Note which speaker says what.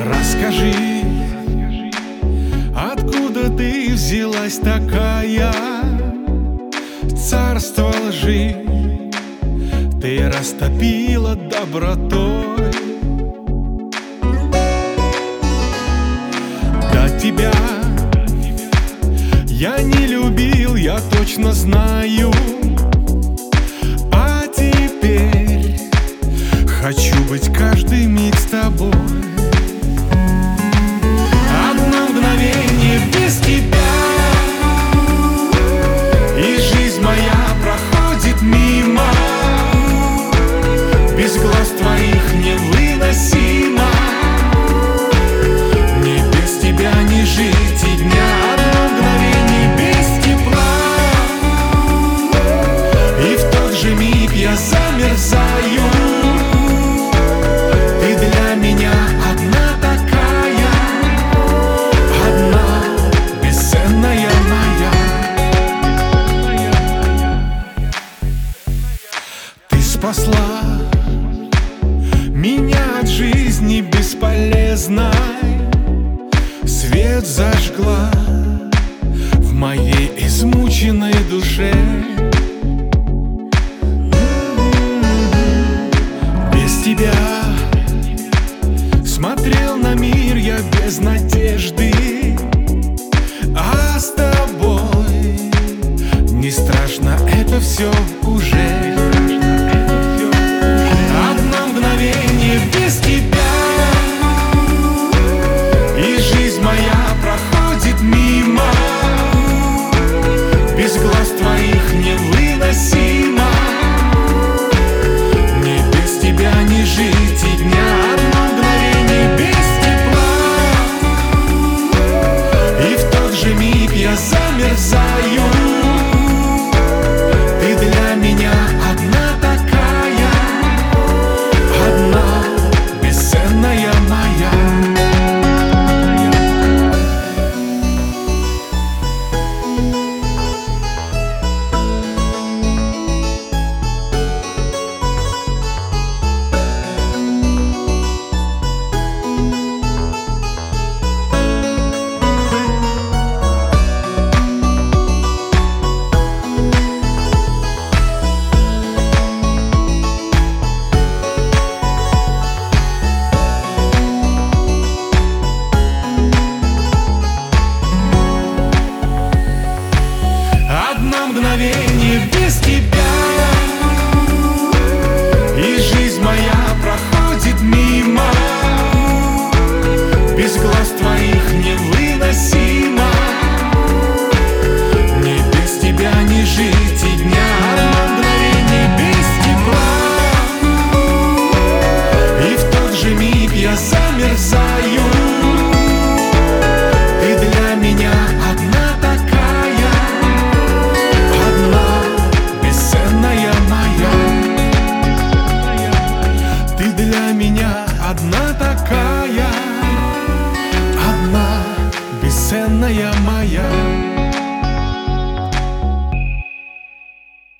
Speaker 1: Расскажи, откуда ты взялась такая? Царство лжи ты растопила добротой. До тебя я не любил, я точно знаю. А теперь хочу быть каждый миг с тобой. Одно мгновение без тебя, и жизнь моя проходит мимо. Без глаз твоих невыносимо. Мне без тебя не жить и дня. Одно мгновение без тепла, и в тот же миг я замерзаю. Ты для меня одна такая, одна бесценная моя. Ты спасла меня от жизни бесполезной, свет зажгла в моей измученной душе. Без тебя смотрел на мир я без надежды, а с тобой не страшно это все уже. Одно мгновение без тебя, и жизнь моя проходит мимо. Без глаз твоих невыносимо. Мне без тебя не жить и дня.